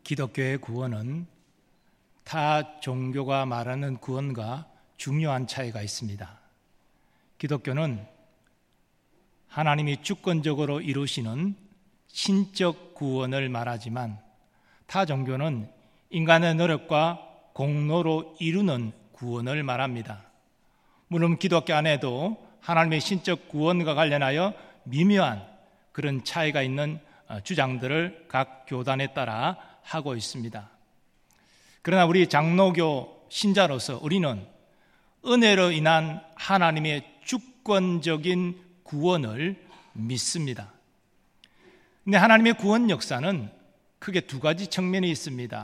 기독교의 구원은 타 종교가 말하는 구원과 중요한 차이가 있습니다. 기독교는 하나님이 주권적으로 이루시는 신적 구원을 말하지만 타 종교는 인간의 노력과 공로로 이루는 구원을 말합니다. 물론 기독교 안에도 하나님의 신적 구원과 관련하여 미묘한 그런 차이가 있는 주장들을 각 교단에 따라 하고 있습니다. 그러나 우리 장로교 신자로서 우리는 은혜로 인한 하나님의 주권적인 구원을 믿습니다. 근데 하나님의 구원 역사는 크게 두 가지 측면이 있습니다.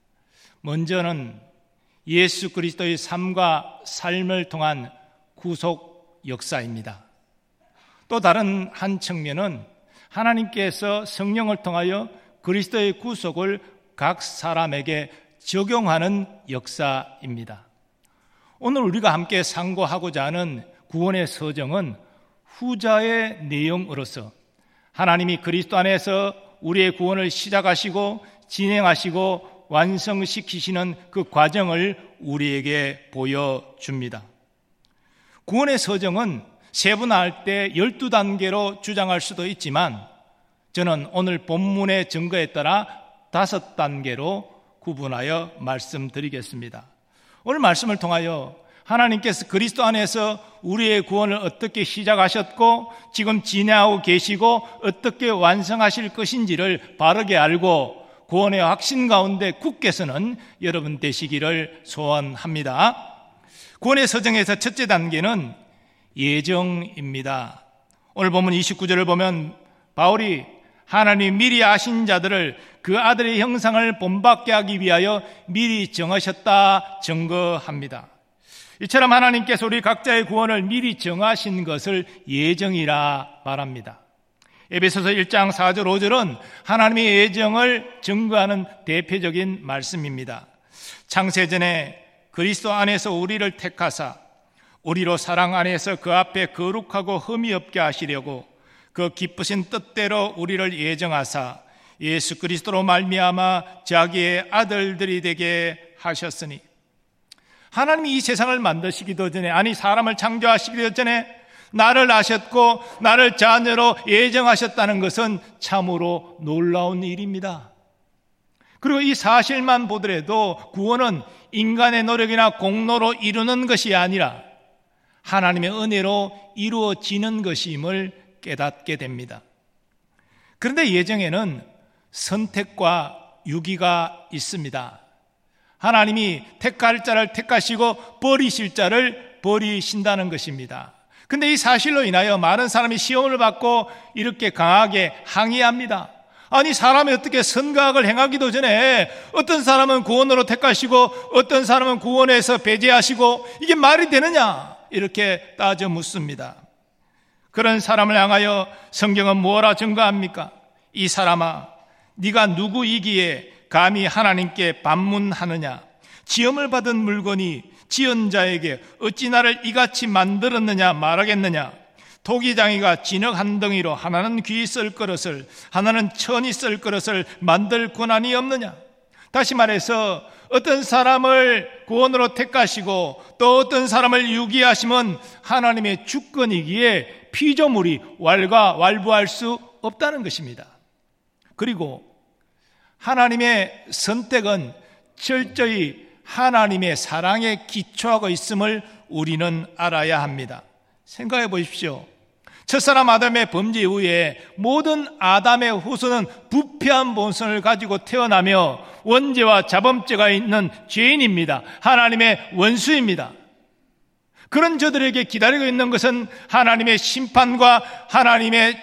먼저는 예수 그리스도의 삶과 삶을 통한 구속 역사입니다. 또 다른 한 측면은 하나님께서 성령을 통하여 그리스도의 구속을 각 사람에게 적용하는 역사입니다. 오늘 우리가 함께 상고하고자 하는 구원의 서정은 후자의 내용으로서 하나님이 그리스도 안에서 우리의 구원을 시작하시고 진행하시고 완성시키시는 그 과정을 우리에게 보여줍니다. 구원의 서정은 세분화할 때 12단계로 주장할 수도 있지만 저는 오늘 본문의 증거에 따라 5단계로 구분하여 말씀드리겠습니다. 오늘 말씀을 통하여 하나님께서 그리스도 안에서 우리의 구원을 어떻게 시작하셨고 지금 진행하고 계시고 어떻게 완성하실 것인지를 바르게 알고 구원의 확신 가운데 굳게 서는 여러분 되시기를 소원합니다. 구원의 서정에서 첫째 단계는 예정입니다. 오늘 본문 29절을 보면 바울이 하나님이 미리 아신 자들을 그 아들의 형상을 본받게 하기 위하여 미리 정하셨다 증거합니다. 이처럼 하나님께서 우리 각자의 구원을 미리 정하신 것을 예정이라 말합니다. 에베소서 1장 4절 5절은 하나님의 예정을 증거하는 대표적인 말씀입니다. 창세전에 그리스도 안에서 우리를 택하사 우리로 사랑 안에서 그 앞에 거룩하고 흠이 없게 하시려고 그 기쁘신 뜻대로 우리를 예정하사 예수 그리스도로 말미암아 자기의 아들들이 되게 하셨으니, 하나님이 이 세상을 만드시기도 전에, 아니 사람을 창조하시기도 전에 나를 아셨고 나를 자녀로 예정하셨다는 것은 참으로 놀라운 일입니다. 그리고 이 사실만 보더라도 구원은 인간의 노력이나 공로로 이루는 것이 아니라 하나님의 은혜로 이루어지는 것임을 깨닫게 됩니다. 그런데 예정에는 선택과 유기가 있습니다. 하나님이 택할 자를 택하시고 버리실 자를 버리신다는 것입니다. 근데 이 사실로 인하여 많은 사람이 시험을 받고 이렇게 강하게 항의합니다. 아니 사람이 어떻게 선각을 행하기도 전에 어떤 사람은 구원으로 택하시고 어떤 사람은 구원에서 배제하시고 이게 말이 되느냐 이렇게 따져 묻습니다. 그런 사람을 향하여 성경은 뭐라 증거합니까? 이 사람아, 네가 누구이기에 감히 하나님께 반문하느냐? 지음을 받은 물건이 지은 자에게 어찌 나를 이같이 만들었느냐 말하겠느냐? 토기장이가 진흙 한 덩이로 하나는 귀 쓸 그릇을 하나는 천이 쓸 그릇을 만들 권한이 없느냐? 다시 말해서 어떤 사람을 구원으로 택하시고 또 어떤 사람을 유기하시면 하나님의 주권이기에 피조물이 왈가왈부할 수 없다는 것입니다. 그리고 하나님의 선택은 철저히 하나님의 사랑에 기초하고 있음을 우리는 알아야 합니다. 생각해 보십시오. 첫사람 아담의 범죄 이후에 모든 아담의 후손은 부패한 본성을 가지고 태어나며 원죄와 자범죄가 있는 죄인입니다. 하나님의 원수입니다. 그런 저들에게 기다리고 있는 것은 하나님의 심판과 하나님의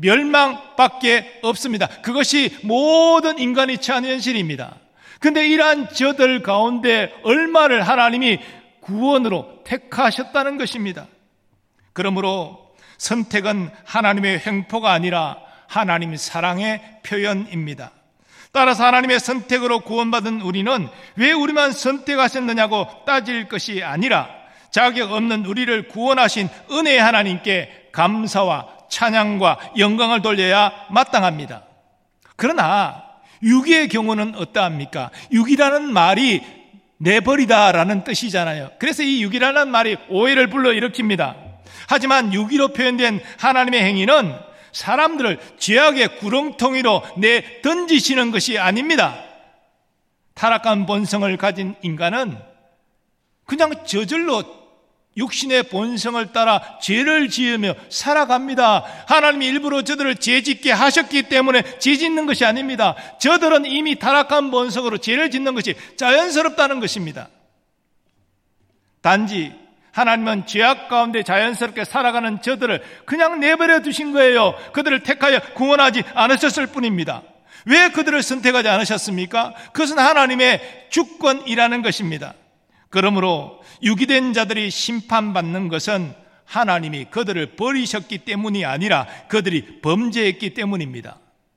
멸망밖에 없습니다. 그것이 모든 인간이 처한 현실입니다. 그런데 이러한 저들 가운데 얼마를 하나님이 구원으로 택하셨다는 것입니다. 그러므로 선택은 하나님의 횡포가 아니라 하나님 사랑의 표현입니다. 따라서 하나님의 선택으로 구원받은 우리는 왜 우리만 선택하셨느냐고 따질 것이 아니라 자격 없는 우리를 구원하신 은혜의 하나님께 감사와 찬양과 영광을 돌려야 마땅합니다. 그러나 유기의 경우는 어떠합니까? 유기라는 말이 내버리다라는 뜻이잖아요. 그래서 이 유기라는 말이 오해를 불러일으킵니다. 하지만 유기로 표현된 하나님의 행위는 사람들을 죄악의 구렁텅이로 내던지시는 것이 아닙니다. 타락한 본성을 가진 인간은 그냥 저절로 육신의 본성을 따라 죄를 지으며 살아갑니다. 하나님이 일부러 저들을 죄짓게 하셨기 때문에 죄짓는 것이 아닙니다. 저들은 이미 타락한 본성으로 죄를 짓는 것이 자연스럽다는 것입니다. 단지 하나님은 죄악 가운데 자연스럽게 살아가는 저들을 그냥 내버려 두신 거예요. 그들을 택하여 구원하지 않으셨을 뿐입니다. 왜 그들을 선택하지 않으셨습니까? 그것은 하나님의 주권이라는 것입니다. 그러므로 유기된 자들이 심판받는 것은 하나님이 그들을 버리셨기 때문이 아니라 그들이 범죄했기 때문입니다.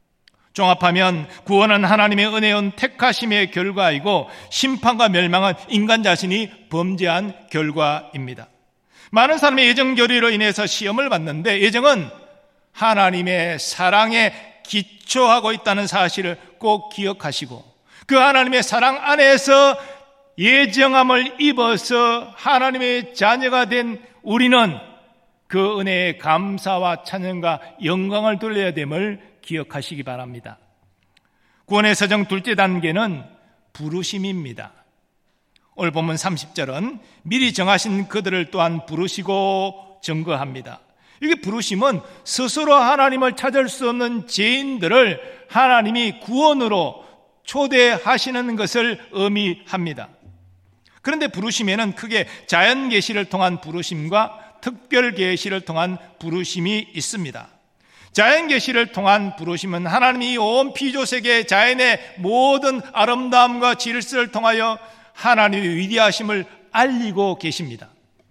종합하면 구원은 하나님의 은혜운 택하심의 결과이고 심판과 멸망은 인간 자신이 범죄한 결과입니다. 많은 사람의 예정교리로 인해서 시험을 받는데 예정은 하나님의 사랑에 기초하고 있다는 사실을 꼭 기억하시고 그 하나님의 사랑 안에서 예정함을 입어서 하나님의 자녀가 된 우리는 그 은혜에 감사와 찬양과 영광을 돌려야 됨을 기억하시기 바랍니다. 구원의 서정 둘째 단계는 부르심입니다. 오늘 본문 30절은 미리 정하신 그들을 또한 부르시고 증거합니다. 이게 부르심은 스스로 하나님을 찾을 수 없는 죄인들을 하나님이 구원으로 초대하시는 것을 의미합니다. 그런데 부르심에는 크게 자연 계시를 통한 부르심과 특별 계시를 통한 부르심이 있습니다. 자연 계시를 통한 부르심은 하나님이 온 피조세계 자연의 모든 아름다움과 질서를 통하여 하나님의 위대하심을 알리고 계십니다.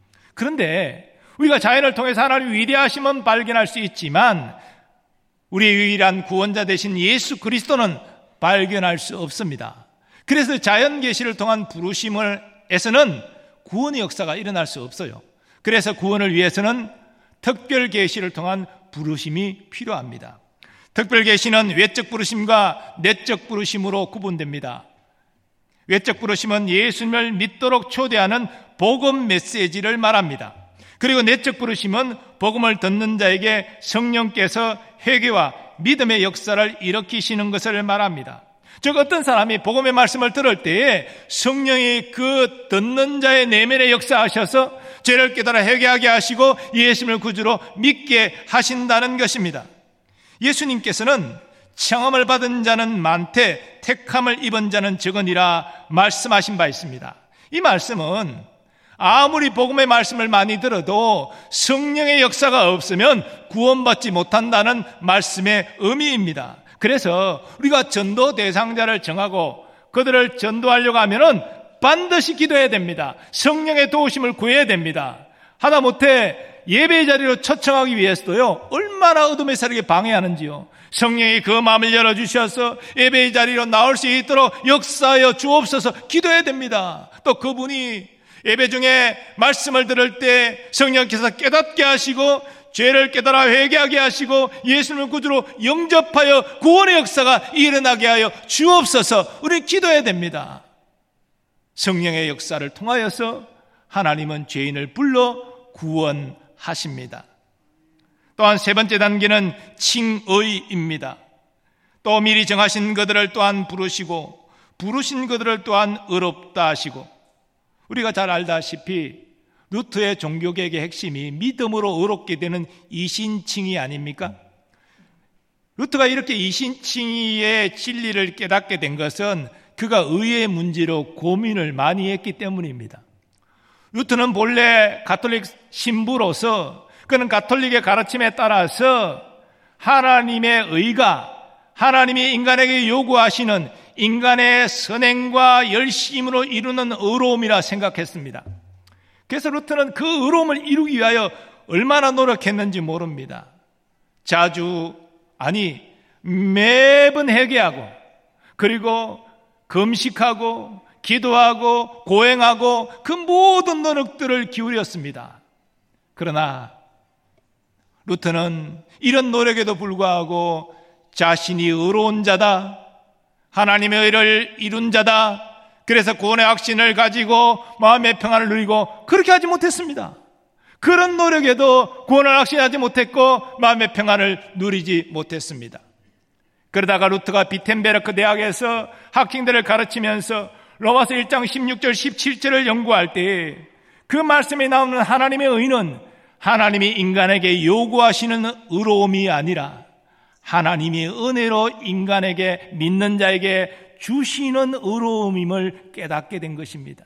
그런데 우리가 자연을 통해서 하나님의 위대하심은 발견할 수 있지만 우리의 유일한 구원자 되신 예수 그리스도는 발견할 수 없습니다. 그래서 자연 계시를 통한 부르심에서는 구원의 역사가 일어날 수 없어요. 그래서 구원을 위해서는 특별 계시를 통한 부르심이 필요합니다. 특별 계시는 외적 부르심과 내적 부르심으로 구분됩니다. 외적 부르심은 예수님을 믿도록 초대하는 복음 메시지를 말합니다. 그리고 내적 부르심은 복음을 듣는 자에게 성령께서 회개와 믿음의 역사를 일으키시는 것을 말합니다. 즉 어떤 사람이 복음의 말씀을 들을 때에 성령이 그 듣는 자의 내면에 역사하셔서 죄를 깨달아 회개하게 하시고 예수님을 구주로 믿게 하신다는 것입니다. 예수님께서는 청함을 받은 자는 많되 택함을 입은 자는 적으니라 말씀하신 바 있습니다. 이 말씀은 아무리 복음의 말씀을 많이 들어도 성령의 역사가 없으면 구원받지 못한다는 말씀의 의미입니다. 그래서 우리가 전도 대상자를 정하고 그들을 전도하려고 하면은 반드시 기도해야 됩니다. 성령의 도우심을 구해야 됩니다. 하다못해 예배의 자리로 초청하기 위해서도요, 얼마나 어둠의 세력이 방해하는지요. 성령이 그 마음을 열어주셔서 예배의 자리로 나올 수 있도록 역사하여 주옵소서 기도해야 됩니다. 또 그분이 예배 중에 말씀을 들을 때 성령께서 깨닫게 하시고 죄를 깨달아 회개하게 하시고 예수님을 구주로 영접하여 구원의 역사가 일어나게 하여 주옵소서. 우리 기도해야 됩니다. 성령의 역사를 통하여서 하나님은 죄인을 불러 구원하십니다. 또한 세 번째 단계는 칭의입니다. 또 미리 정하신 그들을 또한 부르시고 부르신 그들을 또한 의롭다 하시고, 우리가 잘 알다시피 루트의 종교개혁의 핵심이 믿음으로 의롭게 되는 이신칭의 아닙니까? 루트가 이렇게 이신칭의의 진리를 깨닫게 된 것은 그가 의의 문제로 고민을 많이 했기 때문입니다. 루트는 본래 가톨릭 신부로서 그는 가톨릭의 가르침에 따라서 하나님의 의가 하나님이 인간에게 요구하시는 인간의 선행과 열심으로 이루는 의로움이라 생각했습니다. 그래서 루트는 그 의로움을 이루기 위하여 얼마나 노력했는지 모릅니다. 매번 회개하고 그리고 금식하고 기도하고 고행하고 그 모든 노력들을 기울였습니다. 그러나 루트는 이런 노력에도 불구하고 자신이 의로운 자다, 하나님의 의를 이룬 자다. 그래서 구원의 확신을 가지고 마음의 평안을 누리고, 그렇게 하지 못했습니다. 그런 노력에도 구원을 확신하지 못했고 마음의 평안을 누리지 못했습니다. 그러다가 루트가 비텐베르크 대학에서 학생들을 가르치면서 로마서 1장 16절 17절을 연구할 때 그 말씀에 나오는 하나님의 의는 하나님이 인간에게 요구하시는 의로움이 아니라 하나님이 은혜로 인간에게, 믿는 자에게 주시는 의로움임을 깨닫게 된 것입니다.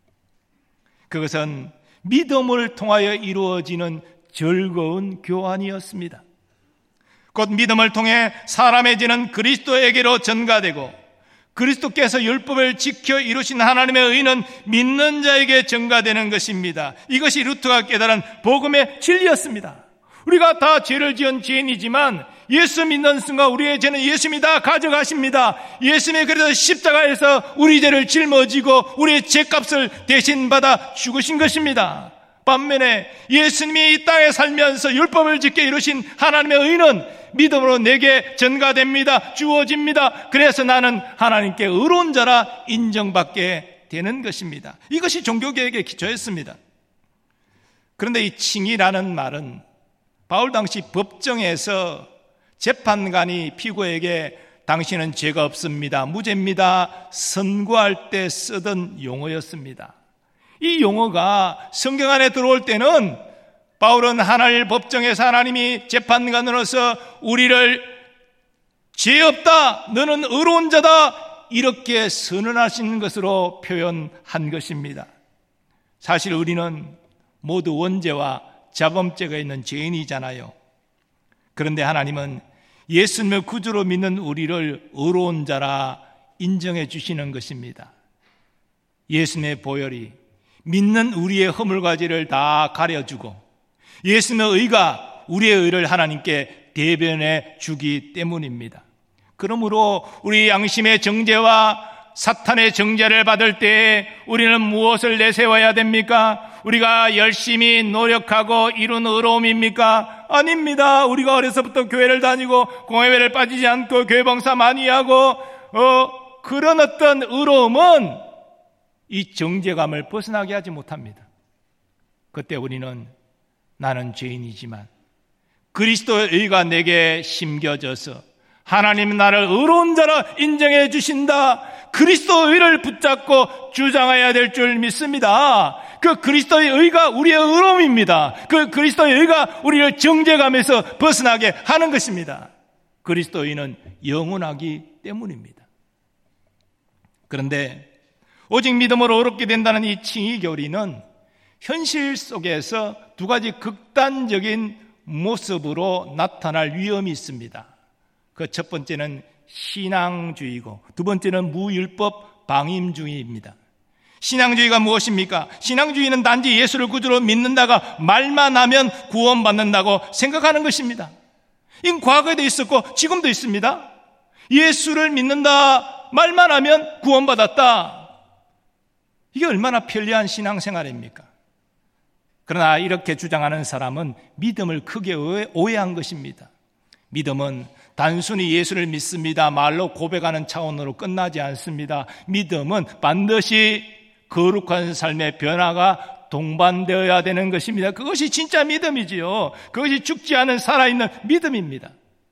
그것은 믿음을 통하여 이루어지는 즐거운 교환이었습니다. 곧 믿음을 통해 사람의 죄는 그리스도에게로 전가되고, 그리스도께서 율법을 지켜 이루신 하나님의 의는 믿는 자에게 전가되는 것입니다. 이것이 루트가 깨달은 복음의 진리였습니다. 우리가 다 죄를 지은 죄인이지만 예수 믿는 순간 우리의 죄는 예수님이 다 가져가십니다. 예수님이 그래서 십자가에서 우리 죄를 짊어지고 우리의 죄값을 대신 받아 죽으신 것입니다. 반면에 예수님이 이 땅에 살면서 율법을 지켜 이루신 하나님의 의는 믿음으로 내게 전가됩니다. 주어집니다. 그래서 나는 하나님께 의로운 자라 인정받게 되는 것입니다. 이것이 종교개혁의 기초였습니다. 그런데 이 칭의라는 말은 바울 당시 법정에서 재판관이 피고에게 당신은 죄가 없습니다, 무죄입니다 선고할 때 쓰던 용어였습니다. 이 용어가 성경 안에 들어올 때는 바울은 하나님 법정에서 하나님이 재판관으로서 우리를 죄 없다, 너는 의로운 자다, 이렇게 선언하신 것으로 표현한 것입니다. 사실 우리는 모두 원죄와 자범죄가 있는 죄인이잖아요. 그런데 하나님은 예수님을 구주로 믿는 우리를 의로운 자라 인정해 주시는 것입니다. 예수님의 보혈이 믿는 우리의 허물과 죄를 다 가려주고 예수님의 의가 우리의 의를 하나님께 대변해 주기 때문입니다. 그러므로 우리 양심의 정죄와 사탄의 정죄를 받을 때 우리는 무엇을 내세워야 됩니까? 우리가 열심히 노력하고 이룬 의로움입니까? 아닙니다. 우리가 어려서부터 교회를 다니고 공회를 빠지지 않고 교회 봉사 많이 하고 그런 어떤 의로움은 이 정죄감을 벗어나게 하지 못합니다. 그때 우리는 나는 죄인이지만 그리스도의 의가 내게 심겨져서 하나님은 나를 의로운 자라 인정해 주신다. 그리스도의 의를 붙잡고 주장해야 될 줄 믿습니다. 그 그리스도의 의가 우리의 의로움입니다. 그 그리스도의 의가 우리를 정죄감에서 벗어나게 하는 것입니다. 그리스도의 의는 영원하기 때문입니다. 그런데 오직 믿음으로 의롭게 된다는 이 칭의 교리는 현실 속에서 두 가지 극단적인 모습으로 나타날 위험이 있습니다. 그 첫 번째는 신앙주의고 두 번째는 무율법 방임주의입니다. 신앙주의가 무엇입니까? 신앙주의는 단지 예수를 구주로 믿는다가 말만 하면 구원받는다고 생각하는 것입니다. 이건 과거에도 있었고 지금도 있습니다. 예수를 믿는다, 말만 하면 구원받았다. 이게 얼마나 편리한 신앙생활입니까? 그러나 이렇게 주장하는 사람은 믿음을 크게 오해한 것입니다. 믿음은 단순히 예수를 믿습니다, 말로 고백하는 차원으로 끝나지 않습니다. 믿음은 반드시 거룩한 삶의 변화가 동반되어야 되는 것입니다. 그것이 진짜 믿음이지요. 그것이 죽지 않은 살아있는 믿음입니다.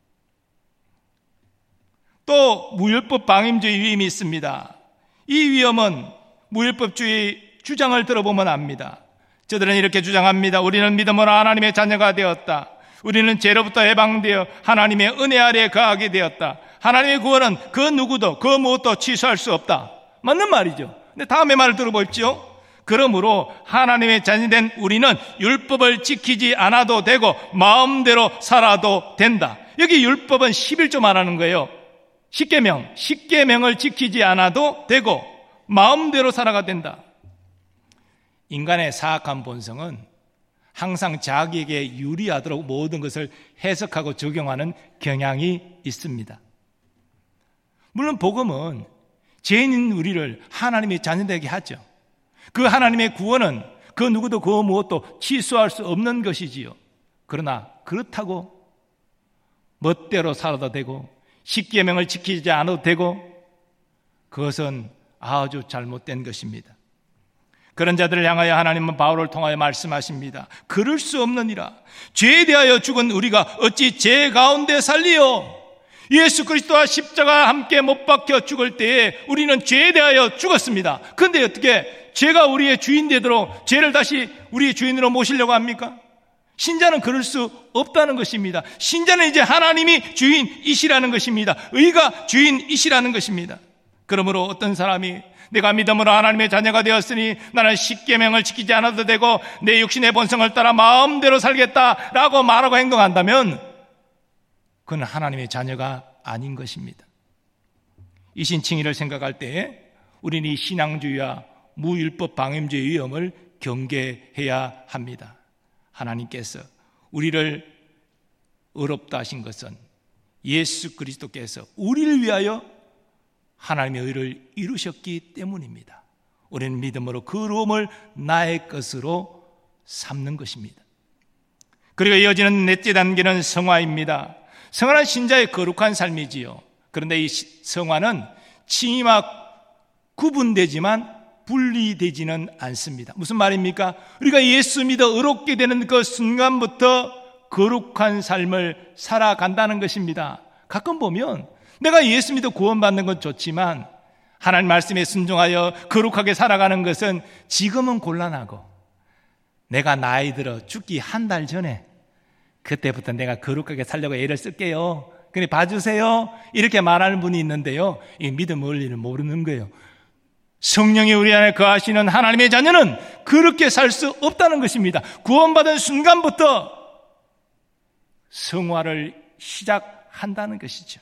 또 무율법 방임주의 위험이 있습니다. 이 위험은 무율법주의 주장을 들어보면 압니다. 저들은 이렇게 주장합니다. 우리는 믿음으로 하나님의 자녀가 되었다. 우리는 죄로부터 해방되어 하나님의 은혜 아래 거하게 되었다. 하나님의 구원은 그 누구도 그 무엇도 취소할 수 없다. 맞는 말이죠. 근데 다음의 말을 들어보십시오. 그러므로 하나님의 자녀이 된 우리는 율법을 지키지 않아도 되고 마음대로 살아도 된다. 여기 율법은 11조 말하는 거예요. 십계명을 지키지 않아도 되고 마음대로 살아가 된다. 인간의 사악한 본성은 항상 자기에게 유리하도록 모든 것을 해석하고 적용하는 경향이 있습니다. 물론 복음은 죄인인 우리를 하나님의 자녀되게 하죠. 그 하나님의 구원은 그 누구도 그 무엇도 취소할 수 없는 것이지요. 그러나 그렇다고 멋대로 살아도 되고 십계명을 지키지 않아도 되고 그것은 아주 잘못된 것입니다. 그런 자들을 향하여 하나님은 바울을 통하여 말씀하십니다. 그럴 수 없느니라. 죄에 대하여 죽은 우리가 어찌 죄 가운데 살리요? 예수 그리스도와 십자가 함께 못 박혀 죽을 때에 우리는 죄에 대하여 죽었습니다. 그런데 어떻게 죄가 우리의 주인 되도록 죄를 다시 우리의 주인으로 모시려고 합니까? 신자는 그럴 수 없다는 것입니다. 신자는 이제 하나님이 주인이시라는 것입니다. 의가 주인이시라는 것입니다. 그러므로 어떤 사람이 내가 믿음으로 하나님의 자녀가 되었으니 나는 십계명을 지키지 않아도 되고 내 육신의 본성을 따라 마음대로 살겠다라고 말하고 행동한다면 그건 하나님의 자녀가 아닌 것입니다. 이신칭의를 생각할 때 우리는 이 신앙주의와 무율법 방임죄의 위험을 경계해야 합니다. 하나님께서 우리를 의롭다 하신 것은 예수 그리스도께서 우리를 위하여 하나님의 의를 이루셨기 때문입니다. 우리는 믿음으로 그 의로움을 나의 것으로 삼는 것입니다. 그리고 이어지는 넷째 단계는 성화입니다. 성화는 신자의 거룩한 삶이지요. 그런데 이 성화는 칭의와 구분되지만 분리되지는 않습니다. 무슨 말입니까? 우리가 예수 믿어 의롭게 되는 그 순간부터 거룩한 삶을 살아간다는 것입니다. 가끔 보면 내가 예수 믿어 구원받는 건 좋지만 하나님 말씀에 순종하여 거룩하게 살아가는 것은 지금은 곤란하고 내가 나이 들어 죽기 한 달 전에 그때부터 내가 거룩하게 살려고 애를 쓸게요. 그래 봐주세요. 이렇게 말하는 분이 있는데요. 이 믿음 원리를 모르는 거예요. 성령이 우리 안에 거하시는 하나님의 자녀는 그렇게 살 수 없다는 것입니다. 구원받은 순간부터 성화를 시작한다는 것이죠.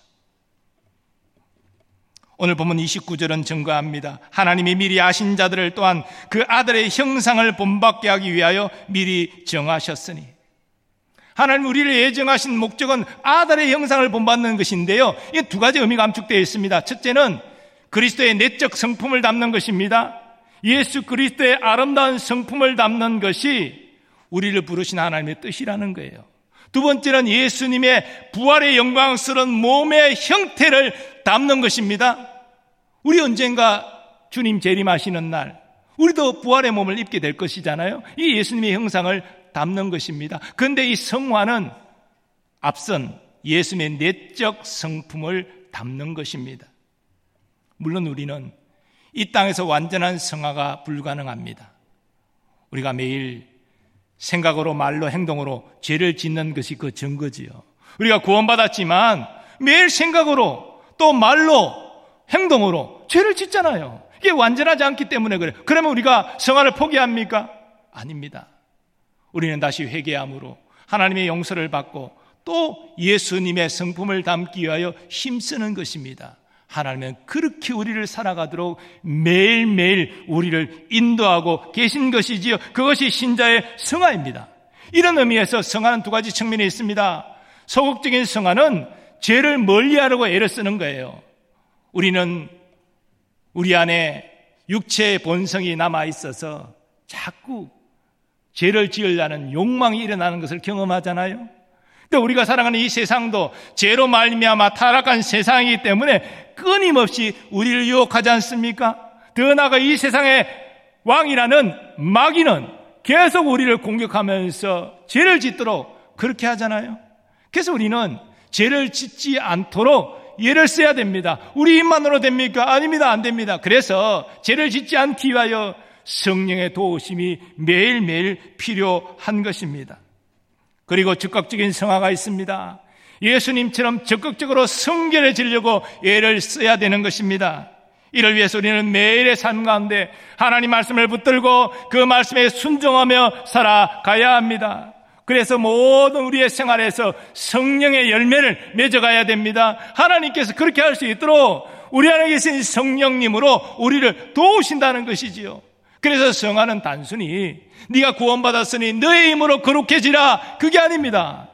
오늘 본문 29절은 증거합니다. 하나님이 미리 아신 자들을 또한 그 아들의 형상을 본받게 하기 위하여 미리 정하셨으니, 하나님 우리를 예정하신 목적은 아들의 형상을 본받는 것인데요, 이 두 가지 의미가 함축되어 있습니다. 첫째는 그리스도의 내적 성품을 담는 것입니다. 예수 그리스도의 아름다운 성품을 담는 것이 우리를 부르신 하나님의 뜻이라는 거예요. 두 번째는 예수님의 부활의 영광스러운 몸의 형태를 담는 것입니다. 우리 언젠가 주님 재림하시는 날 우리도 부활의 몸을 입게 될 것이잖아요. 이 예수님의 형상을 담는 것입니다. 그런데 이 성화는 앞선 예수님의 내적 성품을 담는 것입니다. 물론 우리는 이 땅에서 완전한 성화가 불가능합니다. 우리가 매일 생각으로 말로 행동으로 죄를 짓는 것이 그 증거지요. 우리가 구원받았지만 매일 생각으로 또 말로 행동으로 죄를 짓잖아요. 이게 완전하지 않기 때문에 그래요. 그러면 우리가 성화를 포기합니까? 아닙니다. 우리는 다시 회개함으로 하나님의 용서를 받고 또 예수님의 성품을 담기 위하여 힘쓰는 것입니다. 하나님은 그렇게 우리를 살아가도록 매일매일 우리를 인도하고 계신 것이지요. 그것이 신자의 성화입니다. 이런 의미에서 성화는 두 가지 측면이 있습니다. 소극적인 성화는 죄를 멀리하려고 애를 쓰는 거예요. 우리는 우리 안에 육체의 본성이 남아있어서 자꾸 죄를 지으려는 욕망이 일어나는 것을 경험하잖아요. 또 우리가 살아가는 이 세상도 죄로 말미암아 타락한 세상이기 때문에 끊임없이 우리를 유혹하지 않습니까? 더 나아가 이 세상의 왕이라는 마귀는 계속 우리를 공격하면서 죄를 짓도록 그렇게 하잖아요. 그래서 우리는 죄를 짓지 않도록 예를 써야 됩니다. 우리 입만으로 됩니까? 아닙니다. 안 됩니다. 그래서 죄를 짓지 않기 위하여 성령의 도우심이 매일매일 필요한 것입니다. 그리고 적극적인 성화가 있습니다. 예수님처럼 적극적으로 성결해지려고 애를 써야 되는 것입니다. 이를 위해서 우리는 매일의 삶 가운데 하나님 말씀을 붙들고 그 말씀에 순종하며 살아가야 합니다. 그래서 모든 우리의 생활에서 성령의 열매를 맺어가야 됩니다. 하나님께서 그렇게 할 수 있도록 우리 안에 계신 성령님으로 우리를 도우신다는 것이지요. 그래서 성화는 단순히 네가 구원받았으니 너의 힘으로 거룩해지라, 그게 아닙니다.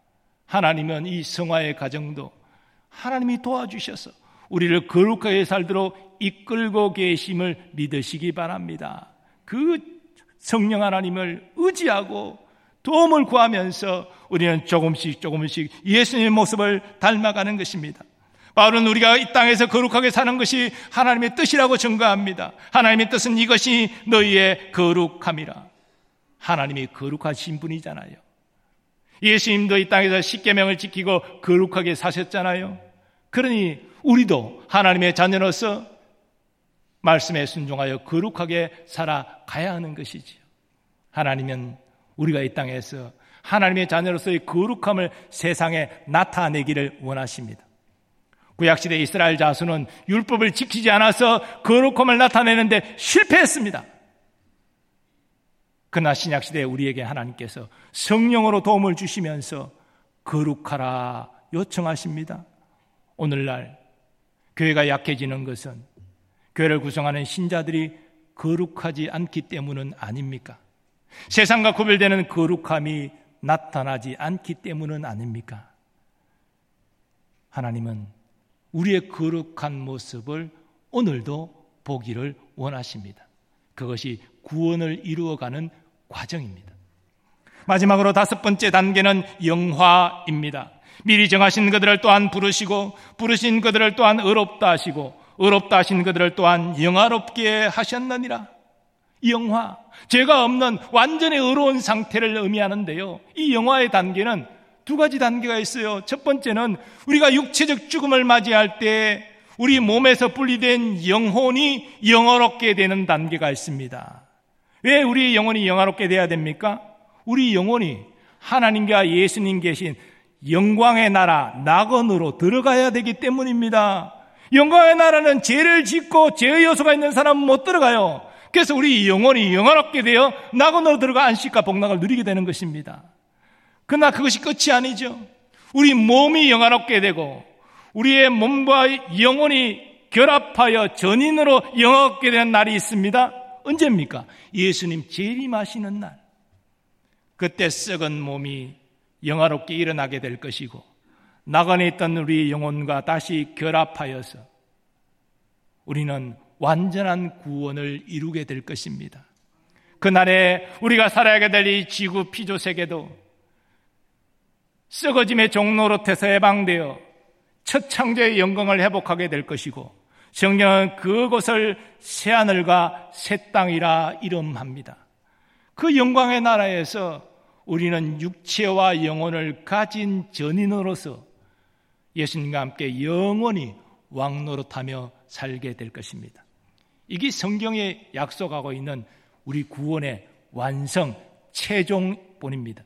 하나님은 이 성화의 과정도 하나님이 도와주셔서 우리를 거룩하게 살도록 이끌고 계심을 믿으시기 바랍니다. 그 성령 하나님을 의지하고 도움을 구하면서 우리는 조금씩 예수님의 모습을 닮아가는 것입니다. 바울은 우리가 이 땅에서 거룩하게 사는 것이 하나님의 뜻이라고 증거합니다. 하나님의 뜻은 이것이 너희의 거룩함이라. 하나님이 거룩하신 분이잖아요. 예수님도 이 땅에서 십계명을 지키고 거룩하게 사셨잖아요. 그러니 우리도 하나님의 자녀로서 말씀에 순종하여 거룩하게 살아가야 하는 것이지요. 하나님은 우리가 이 땅에서 하나님의 자녀로서의 거룩함을 세상에 나타내기를 원하십니다. 구약시대 이스라엘 자손은 율법을 지키지 않아서 거룩함을 나타내는데 실패했습니다. 그러나 신약시대에 우리에게 하나님께서 성령으로 도움을 주시면서 거룩하라 요청하십니다. 오늘날 교회가 약해지는 것은 교회를 구성하는 신자들이 거룩하지 않기 때문은 아닙니까? 세상과 구별되는 거룩함이 나타나지 않기 때문은 아닙니까? 하나님은 우리의 거룩한 모습을 오늘도 보기를 원하십니다. 그것이 구원을 이루어가는 과정입니다. 마지막으로 5번째 단계는 영화입니다. 미리 정하신 그들을 또한 부르시고 부르신 그들을 또한 의롭다 하시고 의롭다 하신 그들을 또한 영화롭게 하셨느니라. 영화, 죄가 없는 완전히 의로운 상태를 의미하는데요, 이 영화의 단계는 2가지 단계가 있어요. 첫 번째는 우리가 육체적 죽음을 맞이할 때 우리 몸에서 분리된 영혼이 영화롭게 되는 단계가 있습니다. 왜 우리 영혼이 영화롭게 돼야 됩니까? 우리 영혼이 하나님과 예수님 계신 영광의 나라 낙원으로 들어가야 되기 때문입니다. 영광의 나라는 죄를 짓고 죄의 요소가 있는 사람은 못 들어가요. 그래서 우리 영혼이 영화롭게 되어 낙원으로 들어가 안식과 복락을 누리게 되는 것입니다. 그러나 그것이 끝이 아니죠. 우리 몸이 영화롭게 되고 우리의 몸과 영혼이 결합하여 전인으로 영화롭게 되는 날이 있습니다. 언제입니까? 예수님 재림하시는 날. 그때 썩은 몸이 영화롭게 일어나게 될 것이고 낙원에 있던 우리 영혼과 다시 결합하여서 우리는 완전한 구원을 이루게 될 것입니다. 그날에 우리가 살아가게 될 이 지구 피조 세계도 썩어짐의 종노릇에서 해방되어 첫 창조의 영광을 회복하게 될 것이고 성경은 그곳을 새하늘과 새 땅이라 이름합니다. 그 영광의 나라에서 우리는 육체와 영혼을 가진 전인으로서 예수님과 함께 영원히 왕노릇하며 살게 될 것입니다. 이게 성경에 약속하고 있는 우리 구원의 완성, 최종본입니다.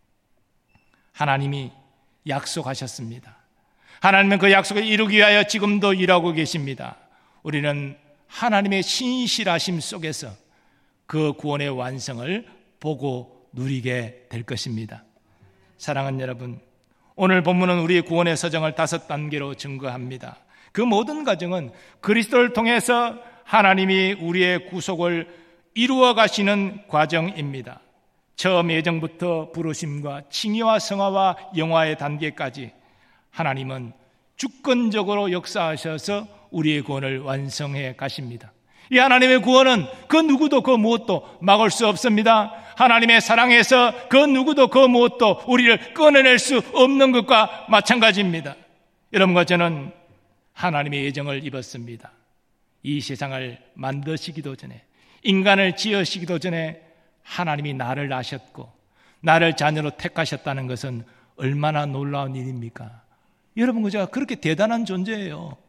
하나님이 약속하셨습니다. 하나님은 그 약속을 이루기 위하여 지금도 일하고 계십니다. 우리는 하나님의 신실하심 속에서 그 구원의 완성을 보고 누리게 될 것입니다. 사랑하는 여러분, 오늘 본문은 우리의 구원의 서정을 5단계로 증거합니다. 그 모든 과정은 그리스도를 통해서 하나님이 우리의 구속을 이루어 가시는 과정입니다. 처음 예정부터 부르심과 칭의와 성화와 영화의 단계까지 하나님은 주권적으로 역사하셔서 우리의 구원을 완성해 가십니다. 이 하나님의 구원은 그 누구도 그 무엇도 막을 수 없습니다. 하나님의 사랑에서 그 누구도 그 무엇도 우리를 끊어낼 수 없는 것과 마찬가지입니다. 여러분과 저는 하나님의 예정을 입었습니다. 이 세상을 만드시기도 전에, 인간을 지으시기도 전에 하나님이 나를 아셨고 나를 자녀로 택하셨다는 것은 얼마나 놀라운 일입니까? 여러분과 제가 그렇게 대단한 존재예요.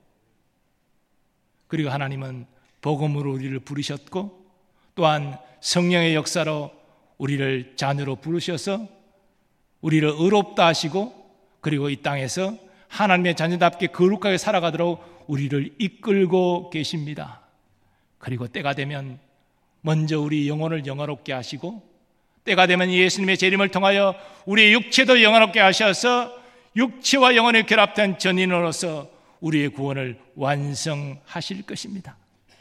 그리고 하나님은 복음으로 우리를 부르셨고 또한 성령의 역사로 우리를 자녀로 부르셔서 우리를 의롭다 하시고 그리고 이 땅에서 하나님의 자녀답게 거룩하게 살아가도록 우리를 이끌고 계십니다. 그리고 때가 되면 먼저 우리 영혼을 영화롭게 하시고 때가 되면 예수님의 재림을 통하여 우리의 육체도 영화롭게 하셔서 육체와 영혼이 결합된 전인으로서 우리의 구원을 완성하실 것입니다.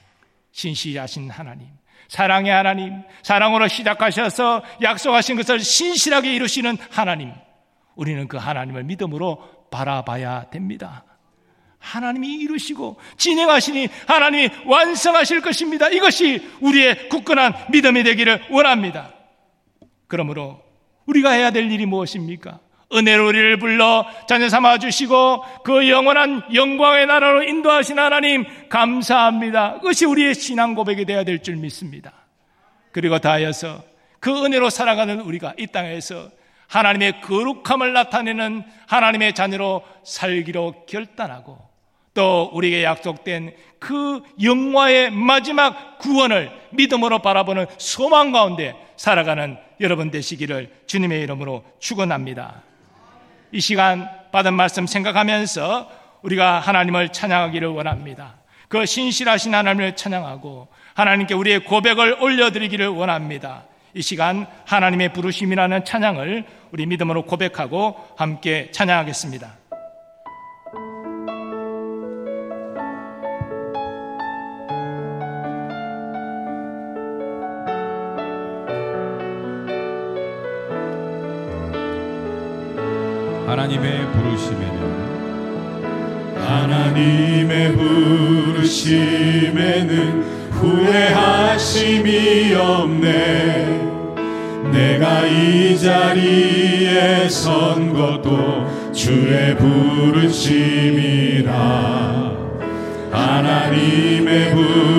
신실하신 하나님, 사랑의 하나님, 사랑으로 시작하셔서 약속하신 것을 신실하게 이루시는 하나님, 우리는 그 하나님을 믿음으로 바라봐야 됩니다. 하나님이 이루시고 진행하시니 하나님이 완성하실 것입니다. 이것이 우리의 굳건한 믿음이 되기를 원합니다. 그러므로 우리가 해야 될 일이 무엇입니까? 은혜로 우리를 불러 자녀 삼아주시고 그 영원한 영광의 나라로 인도하신 하나님 감사합니다. 그것이 우리의 신앙 고백이 되어야 될 줄 믿습니다. 그리고 다하여서 그 은혜로 살아가는 우리가 이 땅에서 하나님의 거룩함을 나타내는 하나님의 자녀로 살기로 결단하고 또 우리에게 약속된 그 영화의 마지막 구원을 믿음으로 바라보는 소망 가운데 살아가는 여러분 되시기를 주님의 이름으로 축원합니다. 이 시간 받은 말씀 생각하면서 우리가 하나님을 찬양하기를 원합니다. 그 신실하신 하나님을 찬양하고 하나님께 우리의 고백을 올려드리기를 원합니다. 이 시간 하나님의 부르심이라는 찬양을 우리 믿음으로 고백하고 함께 찬양하겠습니다. 하나님의 부르심에는 후회하심이 없네. 내가 이 자리에 선 것도 주의 부르심이라. 하나님의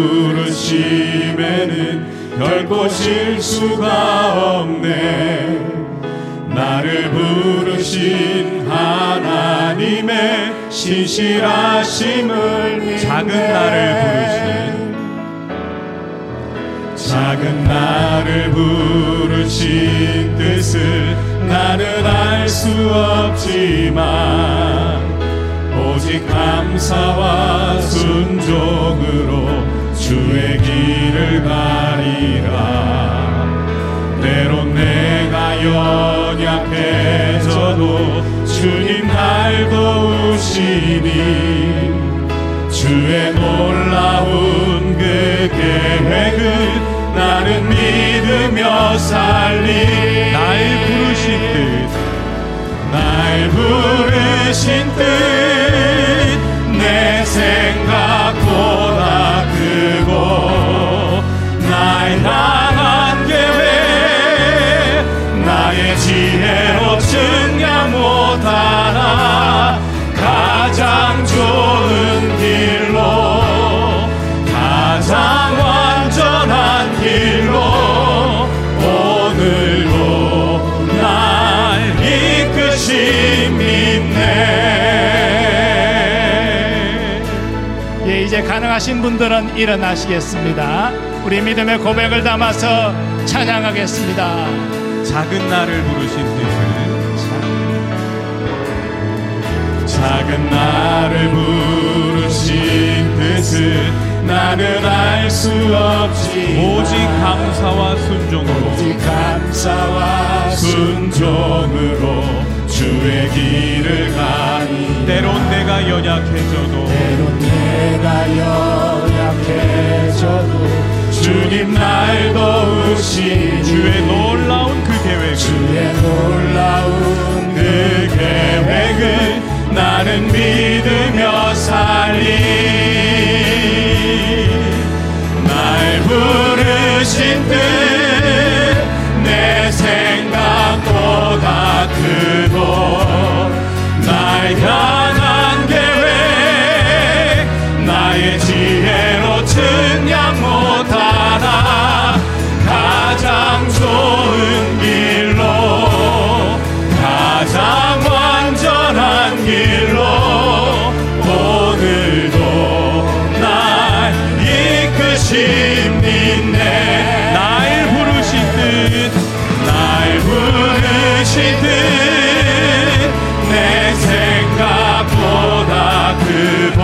부르심에는 결코 실수가 없네. 나를 부르신 하나님의 신실하심을 믿네. 작은 나를 부르신 뜻을 나는 알 수 없지만 오직 감사와 순종으로 주의 길을 가리라. 때론 내가 연약해져도 주님 날 도우시니 주의 놀라운 그 계획을 나는 믿으며 살리. 날 부르신 뜻 내 생각보다 크고 날 향한 계획 나의 지혜로 증량 못하나. 가장 좋은 길로 가장 완전한 길로 오늘도 날 이끄심 믿네. 예, 이제 가능하신 분들은 일어나시겠습니다. 우리 믿음의 고백을 담아서 찬양하겠습니다. 작은 나를 부르신 뜻을 나는 알 수 없지. 오직 감사와 순종으로 주의 길을 가니. 때론 내가 연약해져도 주님 날 도우시니 주의 놀라운 그 계획을 나는 믿으며 살리. 날 부르신 뜻 내 생각보다 크고 날 향한 계획 나의 지혜로 증량 못하나. 가장 좋은 길로 가장 완전한 길로 오늘도 날 이끄심 믿네. 날 부르신 뜻 내 생각보다 크고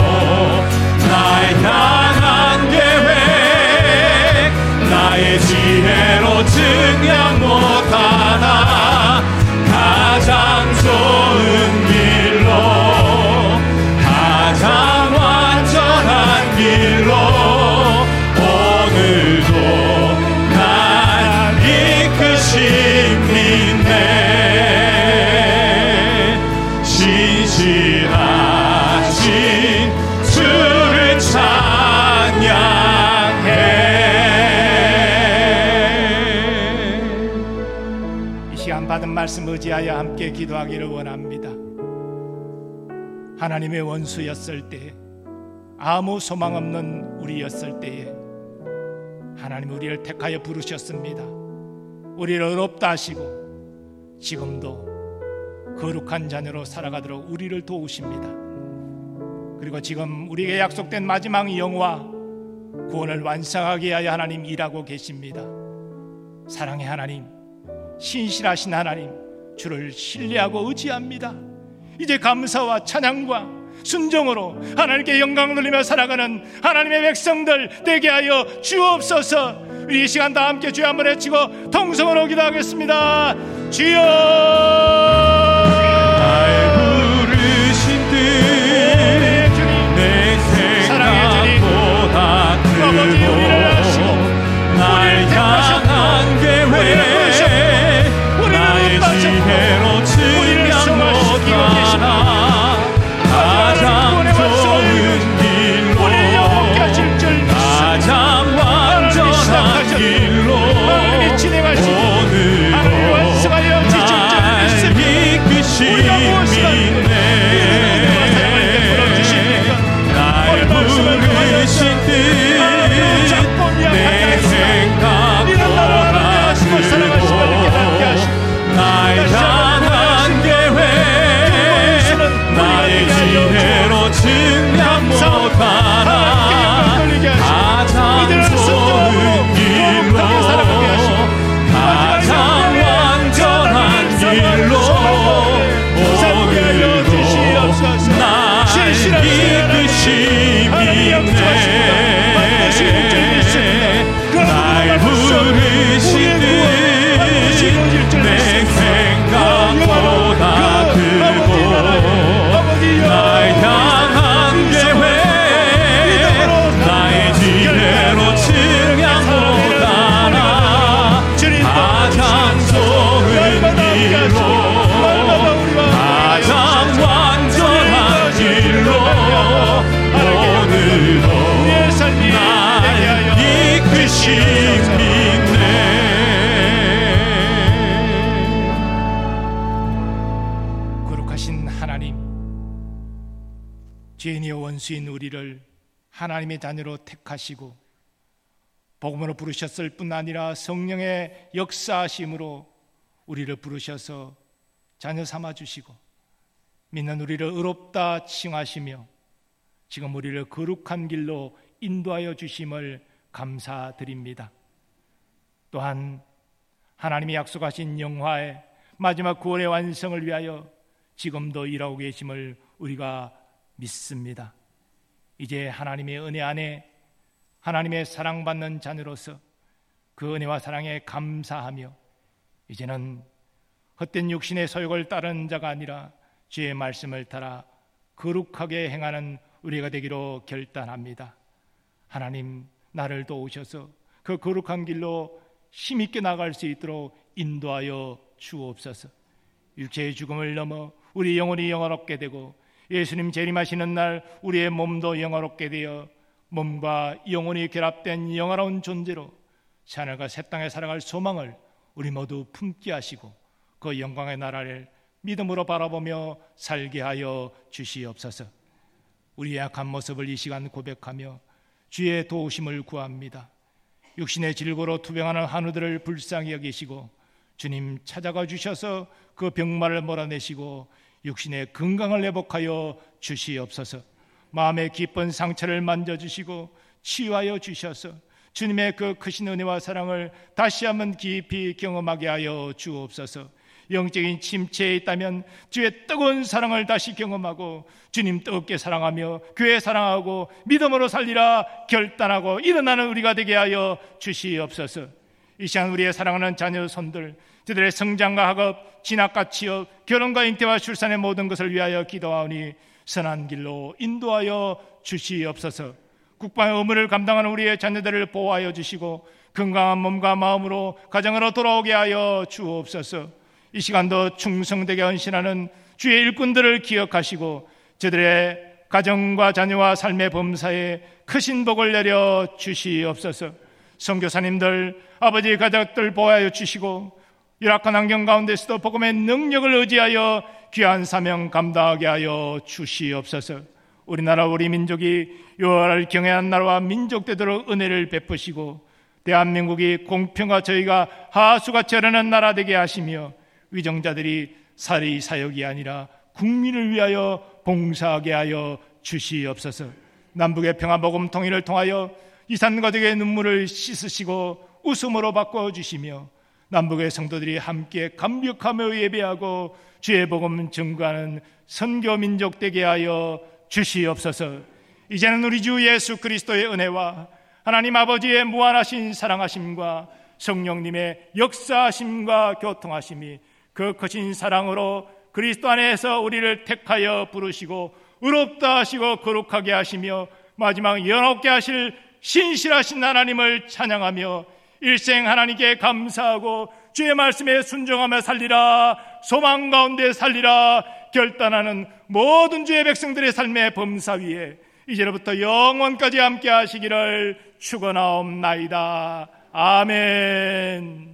날 향한 계획 나의 지혜로 증량 못하나. 가장 좋은 길로 가장 완전한 길로 오늘도 날 이끄심 믿네. 신실하신 주를 찬양해. 이 시간 받은 말씀 의지하여 함께 기도하기를 원합니다. 하나님의 원수였을 때에, 아무 소망 없는 우리였을 때에 하나님 우리를 택하여 부르셨습니다. 우리를 의롭다 하시고 지금도 거룩한 자녀로 살아가도록 우리를 도우십니다. 그리고 지금 우리에게 약속된 마지막 영화 구원을 완성하게 위하여 하나님 일하고 계십니다. 사랑의 하나님, 신실하신 하나님, 주를 신뢰하고 의지합니다. 이제 감사와 찬양과 순종으로 하나님께 영광을 돌리며 살아가는 하나님의 백성들 되게 하여 주옵소서. 우리 이 시간 다 함께 주여 한번 외치고 통성으로 기도하겠습니다. 주여, 날 부르신 듯 내 생각보다 크고 날 향한 계획 나의 지혜로 증량 못하나 가장 좋은 길로 가장 완전한 길로 오늘도 날 이끄시네. 날 부르신 듯 내 생각보다 크고 날 향한 계획 나의 지혜로 증량 못하나 가장 좋은 길로 가장 완전한 길로 오늘도 날 이끄시네. 날 부르신 듯 내 생각보다 크고 날 향한 계획 나의 지혜로 증량 못하나 가장 좋은 길로 가장 완전한 길로 오늘도 날 이끄시네. 거룩하신 하나님, 죄인이여 원수인 우리를 하나님의 자녀로 택하시고 복음으로 부르셨을 뿐 아니라 성령의 역사하심으로 우리를 부르셔서 자녀 삼아주시고 믿는 우리를 의롭다 칭하시며 지금 우리를 거룩한 길로 인도하여 주심을 감사드립니다. 또한 하나님이 약속하신 영화의 마지막 구원의 완성을 위하여 지금도 일하고 계심을 우리가 믿습니다. 이제 하나님의 은혜 안에 하나님의 사랑받는 자녀로서 그 은혜와 사랑에 감사하며 이제는 헛된 육신의 소욕을 따르는 자가 아니라 주의 말씀을 따라 거룩하게 행하는 우리가 되기로 결단합니다. 하나님, 나를 도우셔서 그 거룩한 길로 힘있게 나갈 수 있도록 인도하여 주옵소서. 육체의 죽음을 넘어 우리 영혼이 영화롭게 되고 예수님 재림하시는 날 우리의 몸도 영화롭게 되어 몸과 영혼이 결합된 영화로운 존재로 하늘과 새 땅에 살아갈 소망을 우리 모두 품게 하시고 그 영광의 나라를 믿음으로 바라보며 살게 하여 주시옵소서. 우리의 약한 모습을 이 시간 고백하며 주의 도우심을 구합니다. 육신의 질고로 투병하는 한우들을 불쌍히 여기시고 주님 찾아가 주셔서 그 병마를 몰아내시고 육신의 건강을 회복하여 주시옵소서. 마음의 깊은 상처를 만져주시고 치유하여 주셔서 주님의 그 크신 은혜와 사랑을 다시 한번 깊이 경험하게 하여 주옵소서. 영적인 침체에 있다면 주의 뜨거운 사랑을 다시 경험하고 주님 뜨겁게 사랑하며 교회 사랑하고 믿음으로 살리라 결단하고 일어나는 우리가 되게 하여 주시옵소서. 이 시간 우리의 사랑하는 자녀 손들, 그들의 성장과 학업, 진학과 취업, 결혼과 잉태와 출산의 모든 것을 위하여 기도하오니 선한 길로 인도하여 주시옵소서. 국방의 의무를 감당하는 우리의 자녀들을 보호하여 주시고 건강한 몸과 마음으로 가정으로 돌아오게 하여 주옵소서. 이 시간도 충성되게 헌신하는 주의 일꾼들을 기억하시고 저들의 가정과 자녀와 삶의 범사에 크신 복을 내려 주시옵소서. 선교사님들, 아버지 가족들 보호하여 주시고 열악한 환경 가운데서도 복음의 능력을 의지하여 귀한 사명 감당하게 하여 주시옵소서. 우리나라 우리 민족이 여호와를 경외하는 나라와 민족 되도록 은혜를 베푸시고 대한민국이 공평과 저희가 하수같이 흐르는 나라 되게 하시며 위정자들이 사리 사역이 아니라 국민을 위하여 봉사하게 하여 주시옵소서. 남북의 평화 복음 통일을 통하여 이산가족의 눈물을 씻으시고 웃음으로 바꿔주시며 남북의 성도들이 함께 감격하며 예배하고 주의 복음 증거하는 선교 민족 되게 하여 주시옵소서. 이제는 우리 주 예수 그리스도의 은혜와 하나님 아버지의 무한하신 사랑하심과 성령님의 역사하심과 교통하심이 그 크신 사랑으로 그리스도 안에서 우리를 택하여 부르시고 의롭다 하시고 거룩하게 하시며 마지막 영원케 하실 신실하신 하나님을 찬양하며 일생 하나님께 감사하고 주의 말씀에 순종하며 살리라, 소망 가운데 살리라 결단하는 모든 주의 백성들의 삶의 범사 위에 이제로부터 영원까지 함께 하시기를 축원하옵나이다. 아멘.